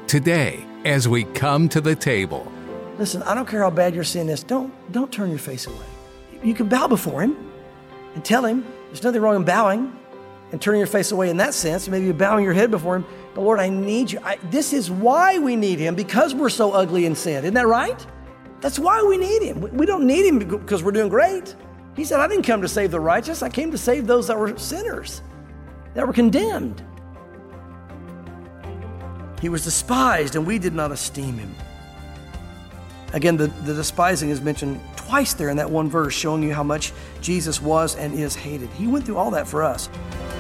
today as we come to the table. Listen, I don't care how bad your sin is. Don't turn your face away. You can bow before him and tell him there's nothing wrong in bowing and turning your face away in that sense. Maybe you're bowing your head before him. But Lord, I need you. This is why we need him, because we're so ugly in sin. Isn't that right? That's why we need him. We don't need him because we're doing great. He said, I didn't come to save the righteous. I came to save those that were sinners, that were condemned. He was despised, and we did not esteem him. Again, the despising is mentioned twice there in that one verse, showing you how much Jesus was and is hated. He went through all that for us.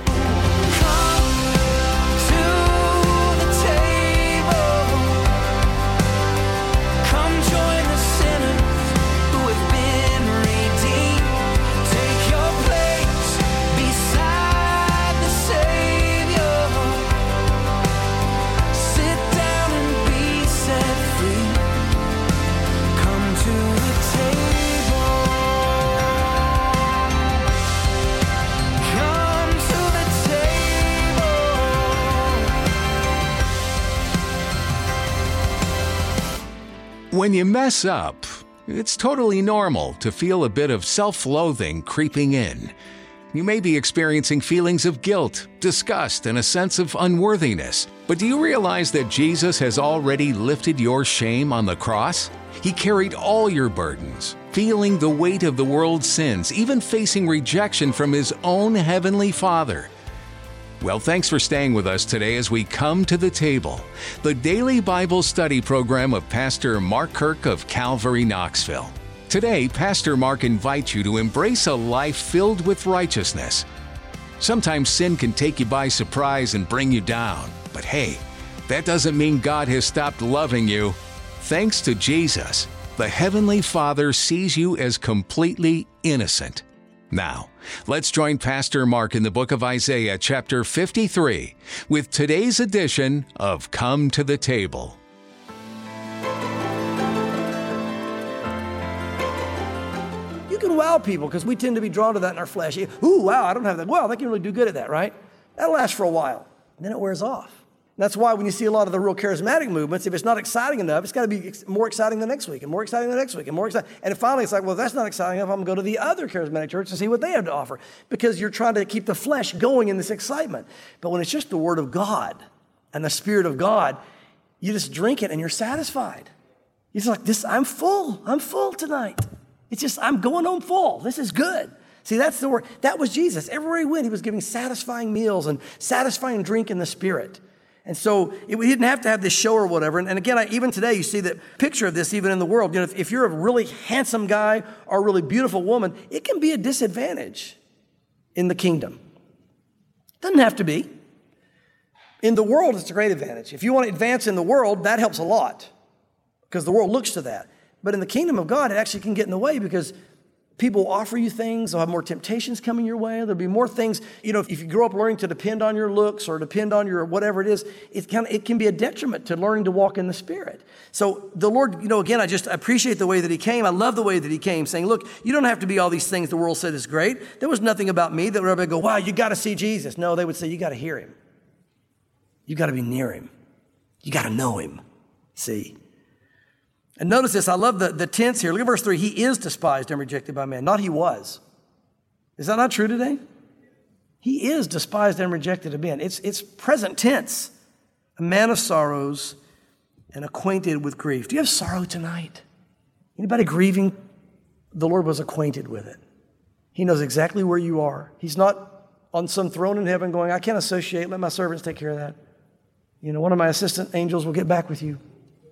When you mess up, it's totally normal to feel a bit of self-loathing creeping in. You may be experiencing feelings of guilt, disgust, and a sense of unworthiness. But do you realize that Jesus has already lifted your shame on the cross? He carried all your burdens, feeling the weight of the world's sins, even facing rejection from his own heavenly Father. Well, thanks for staying with us today as we come to the table, the daily Bible study program of Pastor Mark Kirk of Calvary, Knoxville. Today, Pastor Mark invites you to embrace a life filled with righteousness. Sometimes sin can take you by surprise and bring you down. But hey, that doesn't mean God has stopped loving you. Thanks to Jesus, the Heavenly Father sees you as completely innocent. Now, let's join Pastor Mark in the book of Isaiah, chapter 53, with today's edition of Come to the Table. You can wow people because we tend to be drawn to that in our flesh. Ooh, wow, I don't have that. Well, they can really do good at that, right? That'll last for a while. Then it wears off. That's why when you see a lot of the real charismatic movements, if it's not exciting enough, it's got to be more exciting the next week and more exciting the next week and more exciting. And finally, it's like, well, if that's not exciting enough, I'm going to go to the other charismatic church and see what they have to offer, because you're trying to keep the flesh going in this excitement. But when it's just the Word of God and the Spirit of God, you just drink it and you're satisfied. You're just like, I'm full tonight. It's just, I'm going home full. This is good. See, that's the word. That was Jesus. Everywhere he went, he was giving satisfying meals and satisfying drink in the Spirit. And so we didn't have to have this show or whatever. And again, even today, you see that picture of this even in the world. You know, if you're a really handsome guy or a really beautiful woman, it can be a disadvantage in the kingdom. Doesn't have to be. In the world, it's a great advantage. If you want to advance in the world, that helps a lot because the world looks to that. But in the kingdom of God, it actually can get in the way because people will offer you things. They'll have more temptations coming your way. There'll be more things. You know, if you grow up learning to depend on your looks or depend on your whatever it is, it can be a detriment to learning to walk in the Spirit. So the Lord, you know, again, I just appreciate the way that he came. I love the way that he came, saying, look, you don't have to be all these things the world said is great. There was nothing about me that would ever go, wow, you got to see Jesus. No, they would say, you got to hear him. You got to be near him. You got to know him. See? And notice this, I love the tense here. Look at verse 3. He is despised and rejected by man, not he was. Is that not true today? He is despised and rejected of men. It's present tense. A man of sorrows and acquainted with grief. Do you have sorrow tonight? Anybody grieving? The Lord was acquainted with it. He knows exactly where you are. He's not on some throne in heaven going, I can't associate, let my servants take care of that. You know, one of my assistant angels will get back with you.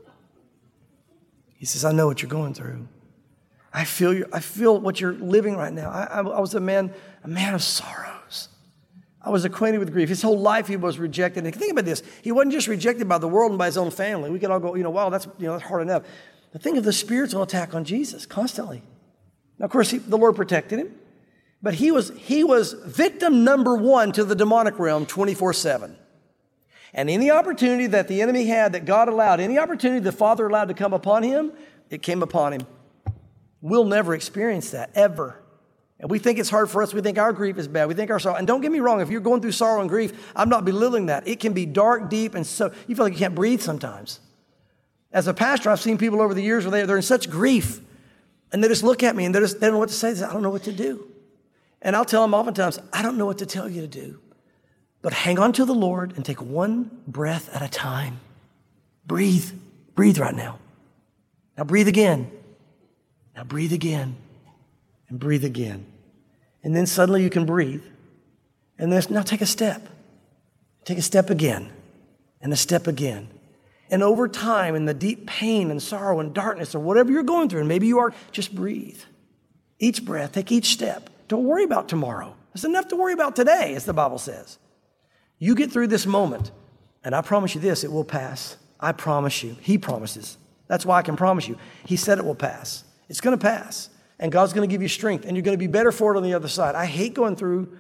He says, I know what you're going through. I feel what you're living right now. I was a man of sorrows. I was acquainted with grief. His whole life he was rejected. And think about this. He wasn't just rejected by the world and by his own family. We could all go, wow, that's hard enough. But think of the spiritual attack on Jesus constantly. Now, of course, the Lord protected him. But he was victim number one to the demonic realm 24/7. And any opportunity that the enemy had, that God allowed, any opportunity the Father allowed to come upon him, it came upon him. We'll never experience that, ever. And we think it's hard for us. We think our grief is bad. We think our sorrow. And don't get me wrong, if you're going through sorrow and grief, I'm not belittling that. It can be dark, deep, and so you feel like you can't breathe sometimes. As a pastor, I've seen people over the years where they're in such grief, and they just look at me and they don't know what to say. They say, I don't know what to do. And I'll tell them oftentimes, I don't know what to tell you to do. But hang on to the Lord and take one breath at a time. Breathe. Breathe right now. Now breathe again. Now breathe again. And breathe again. And then suddenly you can breathe. And then now take a step. Take a step again. And a step again. And over time, in the deep pain and sorrow and darkness or whatever you're going through, and maybe you are, just breathe. Each breath, take each step. Don't worry about tomorrow. It's enough to worry about today, as the Bible says. You get through this moment, and I promise you this, it will pass. I promise you. He promises. That's why I can promise you. He said it will pass. It's going to pass. And God's going to give you strength, and you're going to be better for it on the other side. I hate going through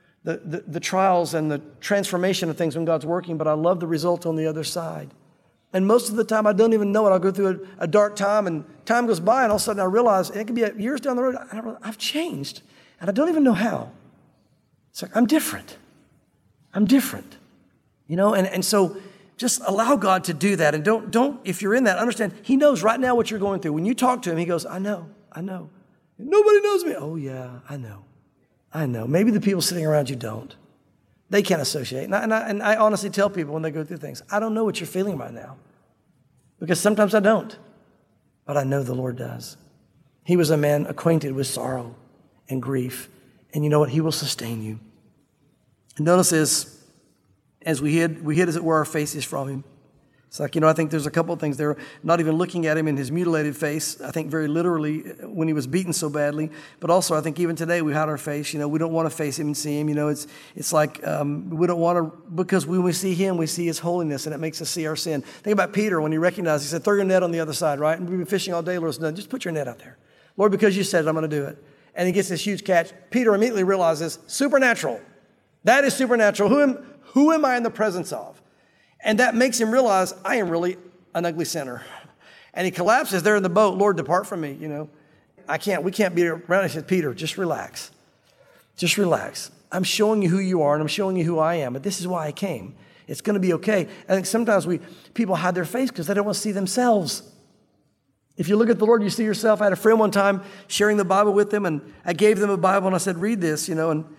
the trials and the transformation of things when God's working, but I love the result on the other side. And most of the time, I don't even know it. I'll go through a dark time, and time goes by, and all of a sudden I realize, and it could be years down the road, I've changed, and I don't even know how. It's like, I'm different. I'm different. And so just allow God to do that. And don't, if you're in that, understand, He knows right now what you're going through. When you talk to Him, He goes, I know. Nobody knows me. Oh, yeah, I know. Maybe the people sitting around you don't. They can't associate. And I honestly tell people when they go through things, I don't know what you're feeling right now. Because sometimes I don't. But I know the Lord does. He was a man acquainted with sorrow and grief. And you know what? He will sustain you. And notice this, as we hid as it were our faces from Him. It's like, I think there's a couple of things there. Not even looking at Him in His mutilated face, I think very literally when He was beaten so badly. But also I think even today we hide our face. We don't want to face Him and see Him. It's like we don't want to, because when we see Him, we see His holiness, and it makes us see our sin. Think about Peter when he recognized, he said, throw your net on the other side, right? And we've been fishing all day, Lord, it's done. Just put your net out there. Lord, because you said it, I'm going to do it. And he gets this huge catch. Peter immediately realizes, supernatural. That is supernatural. Who am I in the presence of? And that makes him realize, I am really an ugly sinner. And he collapses there in the boat. Lord, depart from me, we can't be around. He said, Peter, just relax. Just relax. I'm showing you who you are, and I'm showing you who I am. But this is why I came. It's going to be okay. I think sometimes people hide their face because they don't want to see themselves. If you look at the Lord, you see yourself. I had a friend one time sharing the Bible with them, and I gave them a Bible, and I said, read this,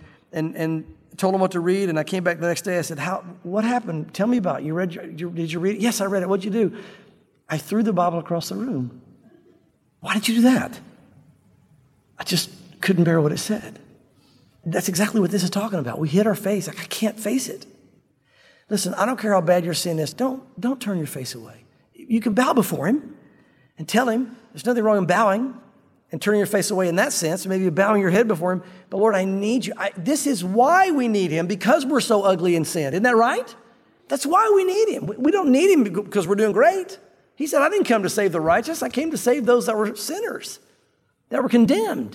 and told them what to read, and I came back the next day. I said, what happened? Tell me about it. Did you read it? Yes, I read it. What'd you do? I threw the Bible across the room. Why did you do that? I just couldn't bear what it said. That's exactly what this is talking about. We hid our face. Like, I can't face it. Listen, I don't care how bad your sin is. Don't turn your face away. You can bow before Him and tell Him. There's nothing wrong in bowing and turning your face away in that sense. Maybe you're bowing your head before Him. But Lord, I need you. This is why we need Him, because we're so ugly in sin. Isn't that right? That's why we need Him. We don't need Him because we're doing great. He said, I didn't come to save the righteous. I came to save those that were sinners, that were condemned.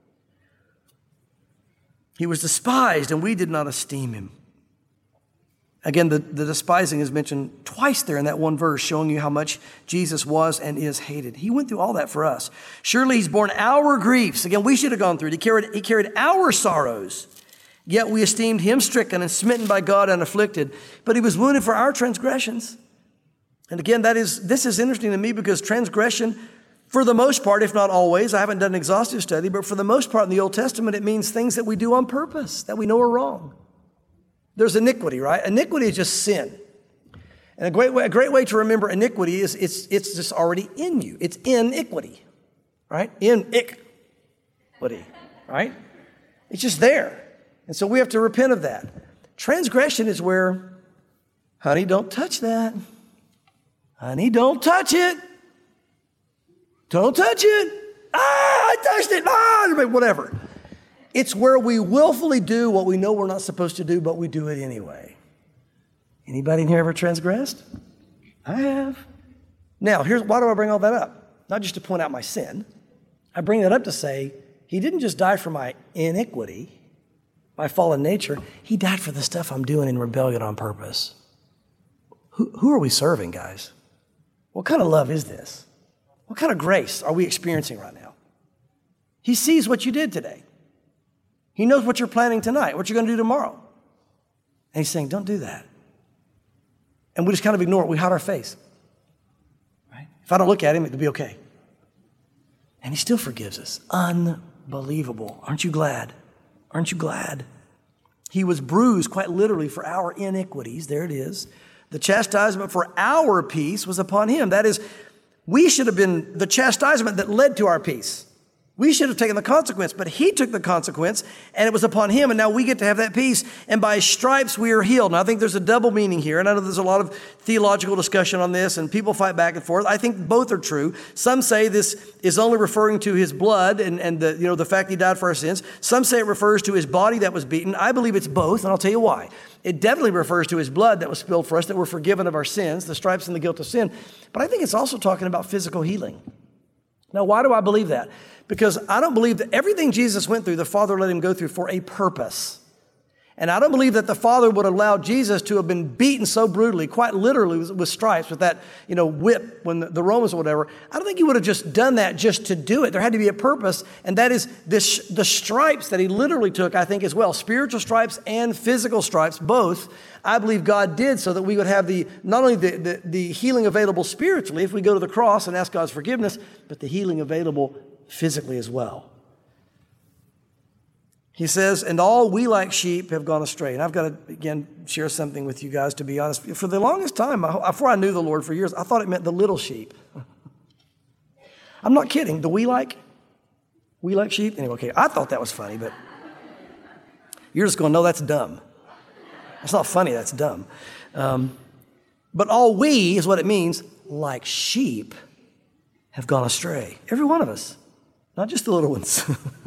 He was despised, and we did not esteem Him. Again, the despising is mentioned twice there in that one verse, showing you how much Jesus was and is hated. He went through all that for us. Surely He's borne our griefs. Again, we should have gone through it. He carried our sorrows. Yet we esteemed Him stricken and smitten by God and afflicted. But He was wounded for our transgressions. And again, this is interesting to me, because transgression, for the most part, if not always, I haven't done an exhaustive study, but for the most part in the Old Testament, it means things that we do on purpose, that we know are wrong. There's iniquity, right? Iniquity is just sin. And a great way to remember iniquity is it's just already in you. It's iniquity, right? Iniquity, right? It's just there. And so we have to repent of that. Transgression is where, honey, don't touch that. Honey, don't touch it. Don't touch it. I touched it. Whatever. It's where we willfully do what we know we're not supposed to do, but we do it anyway. Anybody in here ever transgressed? I have. Now, why do I bring all that up? Not just to point out my sin. I bring that up to say, He didn't just die for my iniquity, my fallen nature. He died for the stuff I'm doing in rebellion on purpose. Who are we serving, guys? What kind of love is this? What kind of grace are we experiencing right now? He sees what you did today. He knows what you're planning tonight, what you're going to do tomorrow. And he's saying, don't do that. And we just kind of ignore it. We hide our face. Right? If I don't look at him, it'll be okay. And he still forgives us. Unbelievable. Aren't you glad? Aren't you glad? He was bruised quite literally for our iniquities. There it is. The chastisement for our peace was upon him. That is, we should have been the chastisement that led to our peace. We should have taken the consequence, but he took the consequence, and it was upon him, and now we get to have that peace, and by his stripes we are healed. Now, I think there's a double meaning here, and I know there's a lot of theological discussion on this, and people fight back and forth. I think both are true. Some say this is only referring to his blood and the fact he died for our sins. Some say it refers to his body that was beaten. I believe it's both, and I'll tell you why. It definitely refers to his blood that was spilled for us, that we're forgiven of our sins, the stripes and the guilt of sin. But I think it's also talking about physical healing. Now, why do I believe that? Because I don't believe that everything Jesus went through, the Father let him go through for a purpose. And I don't believe that the Father would allow Jesus to have been beaten so brutally, quite literally with stripes, with that, whip when the Romans or whatever. I don't think he would have just done that just to do it. There had to be a purpose, and that is the stripes that he literally took, I think, as well. Spiritual stripes and physical stripes, both, I believe God did so that we would have not only the healing available spiritually if we go to the cross and ask God's forgiveness, but the healing available physically as well. He says, and all we like sheep have gone astray. And I've got to, again, share something with you guys, to be honest. For the longest time, before I knew the Lord for years, I thought it meant the little sheep. I'm not kidding. The we like sheep? Anyway, okay, I thought that was funny, but you're just going, no, that's dumb. That's not funny, that's dumb. But all we is what it means, like sheep, have gone astray. Every one of us. Not just the little ones.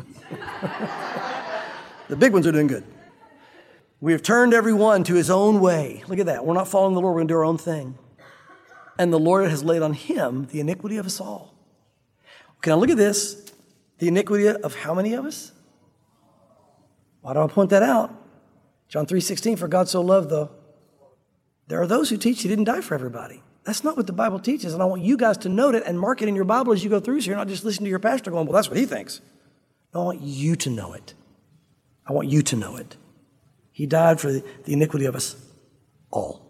The big ones are doing good. We have turned every one to his own way. Look at that. We're not following the Lord. We're going to do our own thing. And the Lord has laid on him the iniquity of us all. Okay, now look at this. The iniquity of how many of us? Why do I point that out? John 3:16, for God so loved There are those who teach he didn't die for everybody. That's not what the Bible teaches, and I want you guys to note it and mark it in your Bible as you go through, so you're not just listening to your pastor going, well, that's what he thinks. No, I want you to know it. I want you to know it. He died for the iniquity of us all.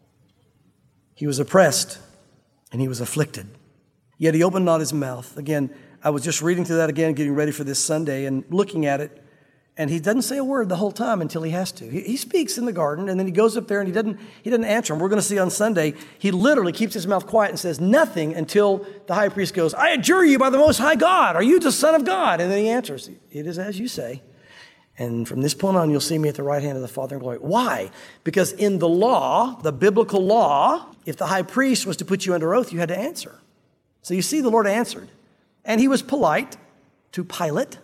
He was oppressed, and he was afflicted. Yet he opened not his mouth. Again, I was just reading through that again, getting ready for this Sunday, and looking at it, and he doesn't say a word the whole time until he has to. He speaks in the garden, and then he goes up there and he doesn't answer him. We're going to see on Sunday, he literally keeps his mouth quiet and says nothing until the high priest goes, I adjure you by the Most High God, are you the Son of God? And then he answers, it is as you say. And from this point on, you'll see me at the right hand of the Father in glory. Why? Because in the law, the biblical law, if the high priest was to put you under oath, you had to answer. So you see, the Lord answered. And he was polite to Pilate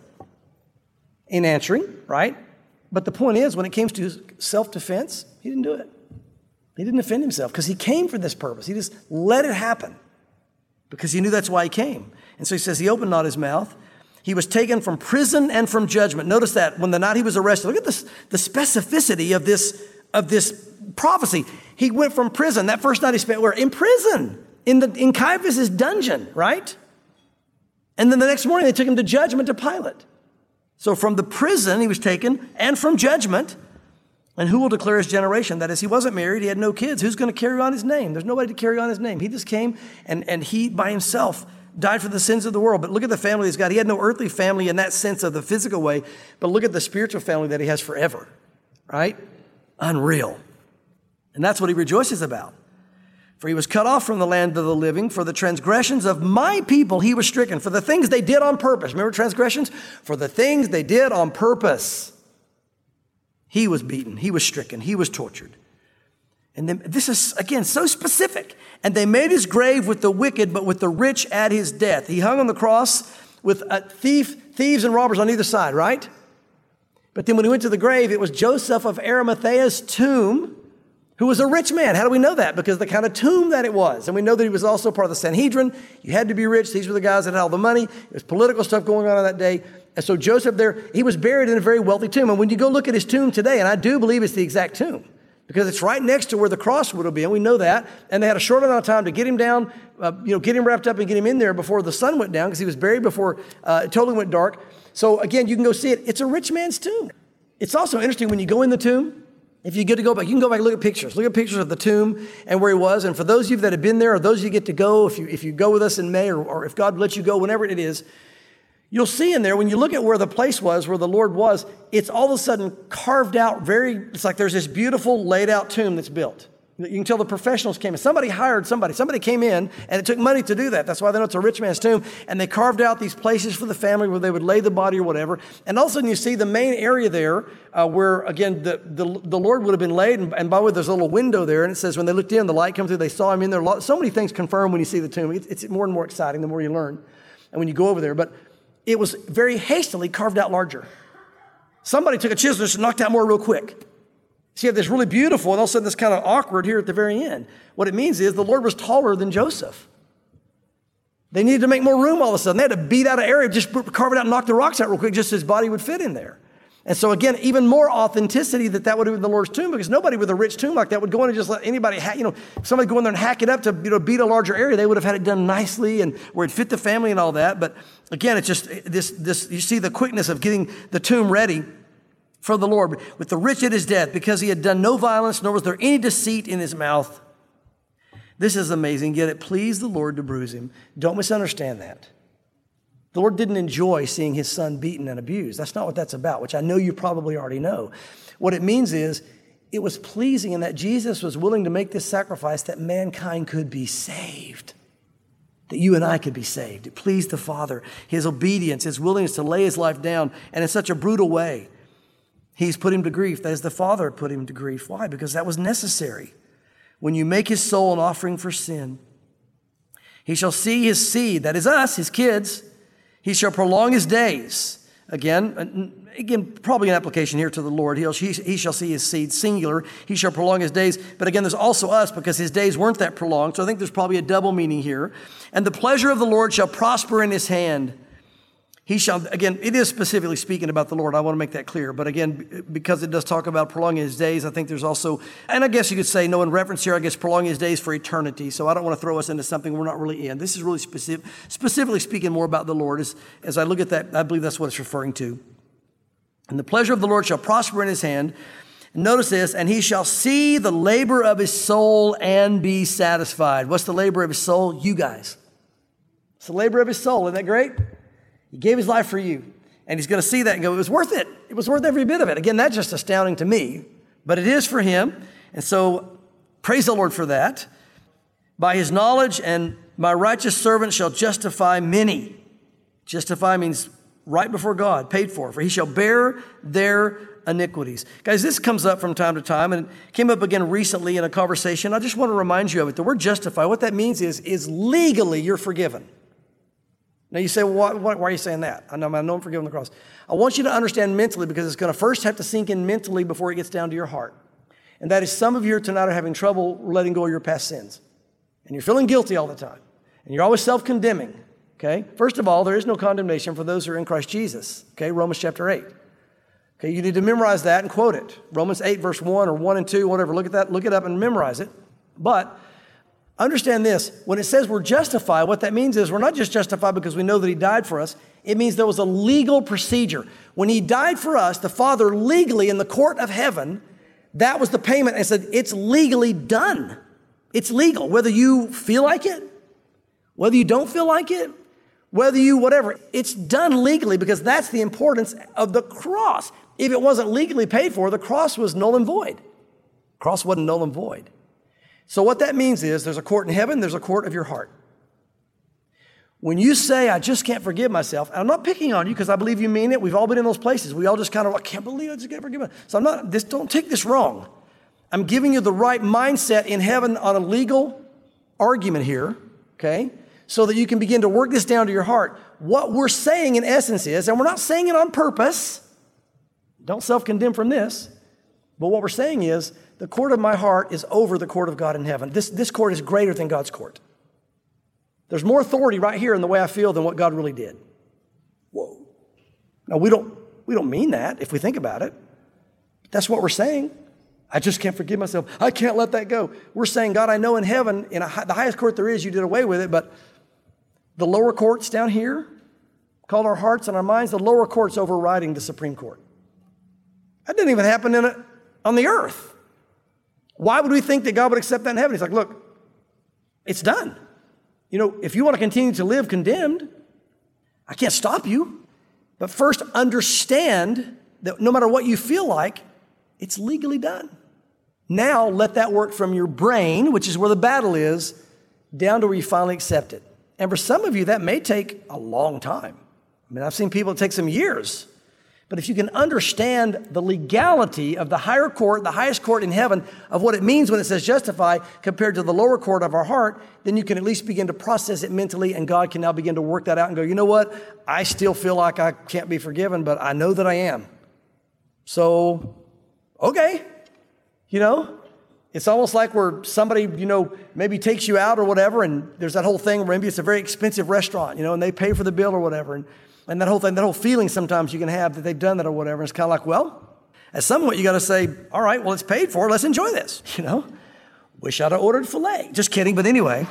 in answering, right? But the point is, when it came to self-defense, he didn't do it. He didn't defend himself because he came for this purpose. He just let it happen because he knew that's why he came. And so he says, he opened not his mouth. He was taken from prison and from judgment. Notice that when the night he was arrested, look at this, the specificity of this prophecy. He went from prison. That first night he spent where? In prison, in Caiaphas' dungeon, right? And then the next morning they took him to judgment to Pilate. So from the prison he was taken and from judgment. And who will declare his generation? That is, he wasn't married. He had no kids. Who's going to carry on his name? There's nobody to carry on his name. He just came and he by himself died for the sins of the world. But look at the family he's got. He had no earthly family in that sense of the physical way. But look at the spiritual family that he has forever. Right? Unreal. And that's what he rejoices about. For he was cut off from the land of the living. For the transgressions of my people he was stricken. For the things they did on purpose. Remember transgressions? For the things they did on purpose. He was beaten. He was stricken. He was tortured. And then this is, again, so specific. And they made his grave with the wicked, but with the rich at his death. He hung on the cross with thieves and robbers on either side, right? But then when he went to the grave, it was Joseph of Arimathea's tomb, who was a rich man. How do we know that? Because of the kind of tomb that it was. And we know that he was also part of the Sanhedrin. You had to be rich. These were the guys that had all the money. There's political stuff going on that day. And so Joseph there, he was buried in a very wealthy tomb. And when you go look at his tomb today, and I do believe it's the exact tomb, because it's right next to where the cross would have been. We know that. And they had a short amount of time to get him down, get him wrapped up and get him in there before the sun went down, because he was buried before it totally went dark. So again, you can go see it. It's a rich man's tomb. It's also interesting when you go in the tomb, if you get to go back, you can go back and look at pictures. Look at pictures of the tomb and where he was. And for those of you that have been there, or those of you get to go, if you go with us in May, or if God lets you go, whenever it is, you'll see in there, when you look at where the place was, where the Lord was, it's all of a sudden carved out it's like there's this beautiful laid out tomb that's built. You can tell the professionals came in. Somebody hired somebody. Somebody came in, and it took money to do that. That's why they know it's a rich man's tomb. And they carved out these places for the family where they would lay the body or whatever. And all of a sudden you see the main area there where, again, the Lord would have been laid. And by the way, there's a little window there. And it says when they looked in, the light came through, they saw him in there. So many things confirm when you see the tomb. It's more and more exciting the more you learn and when you go over there. But it was very hastily carved out larger. Somebody took a chisel and just knocked out more real quick. So you have this really beautiful, and all of a sudden this kind of awkward here at the very end. What it means is the Lord was taller than Joseph. They needed to make more room all of a sudden. They had to beat out an area, just carve it out and knock the rocks out real quick, just so his body would fit in there. And so again, even more authenticity that would have been the Lord's tomb, because nobody with a rich tomb like that would go in and just let anybody, somebody go in there and hack it up to, beat a larger area. They would have had it done nicely and where it fit the family and all that. But again, it's just this, you see the quickness of getting the tomb ready for the Lord. With the rich at his death, because he had done no violence, nor was there any deceit in his mouth. This is amazing. Yet it pleased the Lord to bruise him. Don't misunderstand that. The Lord didn't enjoy seeing his son beaten and abused. That's not what that's about, which I know you probably already know. What it means is it was pleasing in that Jesus was willing to make this sacrifice that mankind could be saved, that you and I could be saved. It pleased the Father, his obedience, his willingness to lay his life down, and in such a brutal way. He's put him to grief. That is, the Father put him to grief. Why? Because that was necessary. When you make his soul an offering for sin, he shall see his seed, that is us, his kids. He shall prolong his days. Again, probably an application here to the Lord. He shall see his seed, singular. He shall prolong his days. But again, there's also us, because his days weren't that prolonged. So I think there's probably a double meaning here. And the pleasure of the Lord shall prosper in his hand. He shall, again, it is specifically speaking about the Lord. I want to make that clear. But again, because it does talk about prolonging his days, I think there's also, and I guess you could say, no, in reference here, I guess prolonging his days for eternity. So I don't want to throw us into something we're not really in. This is really specifically speaking more about the Lord. As I look at that, I believe that's what it's referring to. And the pleasure of the Lord shall prosper in his hand. And notice this, and he shall see the labor of his soul and be satisfied. What's the labor of his soul? You guys. It's the labor of his soul. Isn't that great? He gave his life for you. And he's going to see that and go, it was worth it. It was worth every bit of it. Again, that's just astounding to me, but it is for him. And so praise the Lord for that. By his knowledge, and my righteous servant shall justify many. Justify means right before God, paid for he shall bear their iniquities. Guys, this comes up from time to time, and it came up again recently in a conversation. I just want to remind you of it. The word justify, what that means is legally you're forgiven. Now you say, well, why are you saying that? I know I'm forgiven on the cross. I want you to understand mentally, because it's going to first have to sink in mentally before it gets down to your heart. And that is, some of you tonight are having trouble letting go of your past sins. And you're feeling guilty all the time. And you're always self-condemning. Okay? First of all, there is no condemnation for those who are in Christ Jesus. Okay? Romans chapter 8. Okay, you need to memorize that and quote it. Romans 8 verse 1 or 1 and 2, whatever. Look at that, look it up and memorize it. But understand this, when it says we're justified, what that means is we're not just justified because we know that he died for us. It means there was a legal procedure. When he died for us, the Father legally in the court of heaven, that was the payment, and said it's legally done. It's legal, whether you feel like it, whether you don't feel like it, whether you whatever. It's done legally, because that's the importance of the cross. If it wasn't legally paid for, the cross was null and void. The cross wasn't null and void. So what that means is there's a court in heaven, there's a court of your heart. When you say, I just can't forgive myself, and I'm not picking on you because I believe you mean it. We've all been in those places. We all just kind of, I can't believe I just can't forgive myself. So don't take this wrong. I'm giving you the right mindset in heaven on a legal argument here, okay? So that you can begin to work this down to your heart. What we're saying in essence is, and we're not saying it on purpose, don't self-condemn from this, but what we're saying is, the court of my heart is over the court of God in heaven. This court is greater than God's court. There's more authority right here in the way I feel than what God really did. Whoa. Now, we don't mean that if we think about it. That's what we're saying. I just can't forgive myself. I can't let that go. We're saying, God, I know in heaven, in the highest court there is, you did away with it, but the lower courts down here, called our hearts and our minds, the lower court's overriding the Supreme Court. That didn't even happen on the earth. Why would we think that God would accept that in heaven? He's like, look, it's done. If you want to continue to live condemned, I can't stop you. But first, understand that no matter what you feel like, it's legally done. Now, let that work from your brain, which is where the battle is, down to where you finally accept it. And for some of you, that may take a long time. I've seen people, it takes them years. But if you can understand the legality of the higher court, the highest court in heaven, of what it means when it says justify compared to the lower court of our heart, then you can at least begin to process it mentally, and God can now begin to work that out and go, you know what? I still feel like I can't be forgiven, but I know that I am. So, okay. It's almost like where somebody, maybe takes you out or whatever, and there's that whole thing where maybe it's a very expensive restaurant, and they pay for the bill or whatever. And that whole thing, that whole feeling sometimes you can have that they've done that or whatever. And it's kind of like, well, at some point you got to say, all right, well, it's paid for. Let's enjoy this. Wish I'd have ordered filet. Just kidding. But anyway,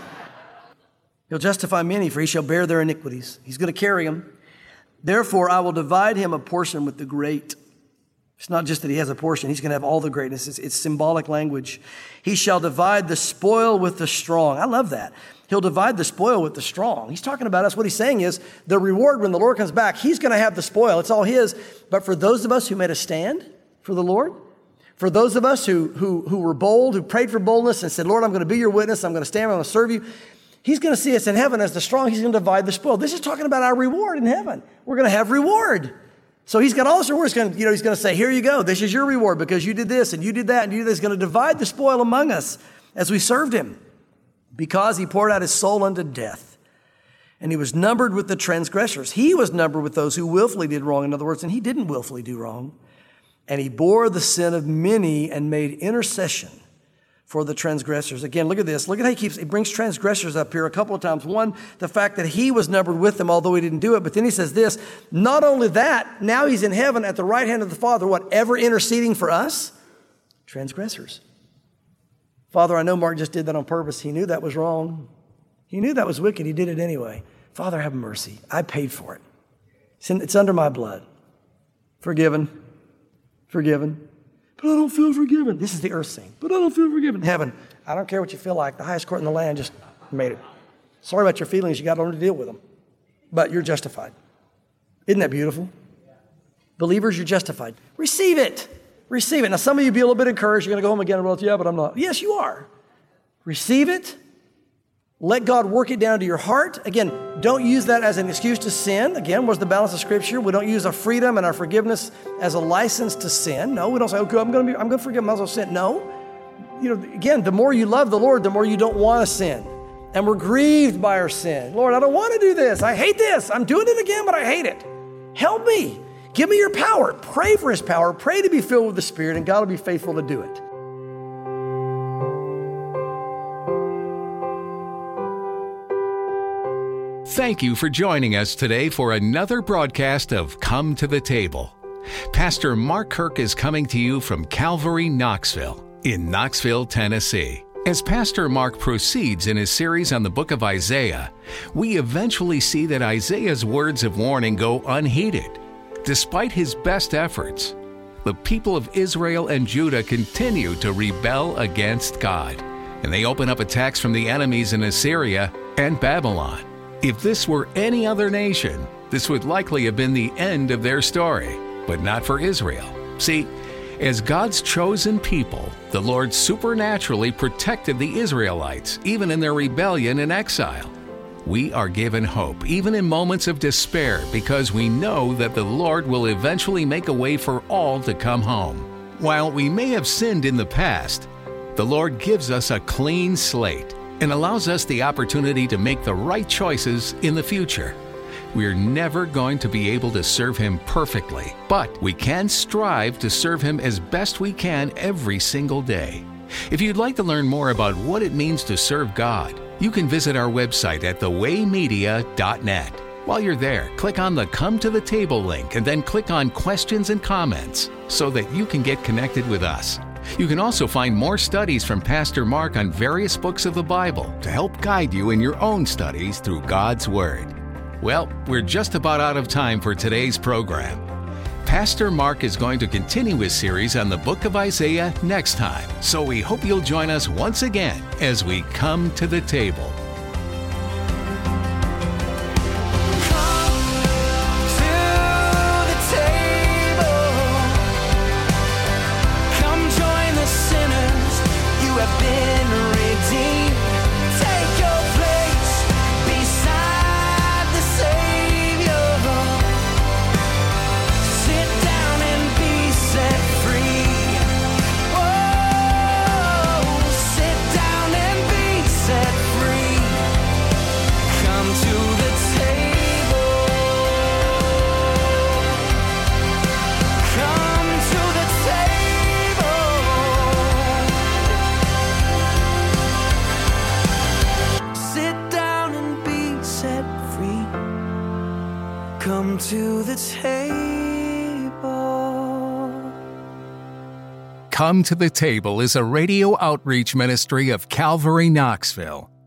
he'll justify many, for he shall bear their iniquities. He's going to carry them. Therefore, I will divide him a portion with the great. It's not just that he has a portion. He's going to have all the greatness. It's symbolic language. He shall divide the spoil with the strong. I love that. He'll divide the spoil with the strong. He's talking about us. What he's saying is the reward when the Lord comes back, he's going to have the spoil. It's all his. But for those of us who made a stand for the Lord, for those of us who were bold, who prayed for boldness and said, Lord, I'm going to be your witness. I'm going to stand. I'm going to serve you. He's going to see us in heaven as the strong. He's going to divide the spoil. This is talking about our reward in heaven. We're going to have reward. So he's got all this reward. He's going to say, here you go. This is your reward because you did this and you did that and you did this. He's going to divide the spoil among us as we served him. Because he poured out his soul unto death, and he was numbered with the transgressors. He was numbered with those who willfully did wrong, in other words, and he didn't willfully do wrong. And he bore the sin of many and made intercession for the transgressors. Again, look at this. Look at how he brings transgressors up here a couple of times. One, the fact that he was numbered with them, although he didn't do it. But then he says this, not only that, now he's in heaven at the right hand of the Father, ever interceding for us? Transgressors. Father, I know Mark just did that on purpose. He knew that was wrong. He knew that was wicked. He did it anyway. Father, have mercy. I paid for it. It's under my blood. Forgiven. But I don't feel forgiven. This is the earth scene. But I don't feel forgiven. Heaven, I don't care what you feel like. The highest court in the land just made it. Sorry about your feelings. You got to learn to deal with them. But you're justified. Isn't that beautiful? Believers, you're justified. Receive it. Receive it. Now, some of you be a little bit encouraged. You're going to go home again and go, yeah, but I'm not. Yes, you are. Receive it. Let God work it down to your heart. Again, don't use that as an excuse to sin. Again, what's the balance of Scripture? We don't use our freedom and our forgiveness as a license to sin. No, we don't say, okay, I'm going to forgive, might as well sin. No. Again, the more you love the Lord, the more you don't want to sin. And we're grieved by our sin. Lord, I don't want to do this. I hate this. I'm doing it again, but I hate it. Help me. Give me your power. Pray for his power. Pray to be filled with the Spirit, and God will be faithful to do it. Thank you for joining us today for another broadcast of Come to the Table. Pastor Mark Kirk is coming to you from Calvary, Knoxville, in Knoxville, Tennessee. As Pastor Mark proceeds in his series on the book of Isaiah, we eventually see that Isaiah's words of warning go unheeded. Despite his best efforts, the people of Israel and Judah continue to rebel against God, and they open up attacks from the enemies in Assyria and Babylon. If this were any other nation, this would likely have been the end of their story, but not for Israel. See, as God's chosen people, the Lord supernaturally protected the Israelites, even in their rebellion and exile. We are given hope, even in moments of despair, because we know that the Lord will eventually make a way for all to come home. While we may have sinned in the past, the Lord gives us a clean slate and allows us the opportunity to make the right choices in the future. We're never going to be able to serve Him perfectly, but we can strive to serve Him as best we can every single day. If you'd like to learn more about what it means to serve God, you can visit our website at thewaymedia.net. While you're there, click on the Come to the Table link and then click on Questions and Comments so that you can get connected with us. You can also find more studies from Pastor Mark on various books of the Bible to help guide you in your own studies through God's Word. Well, we're just about out of time for today's program. Pastor Mark is going to continue his series on the book of Isaiah next time, so we hope you'll join us once again as we come to the table. Come to the table. Come to the Table is a radio outreach ministry of Calvary Knoxville.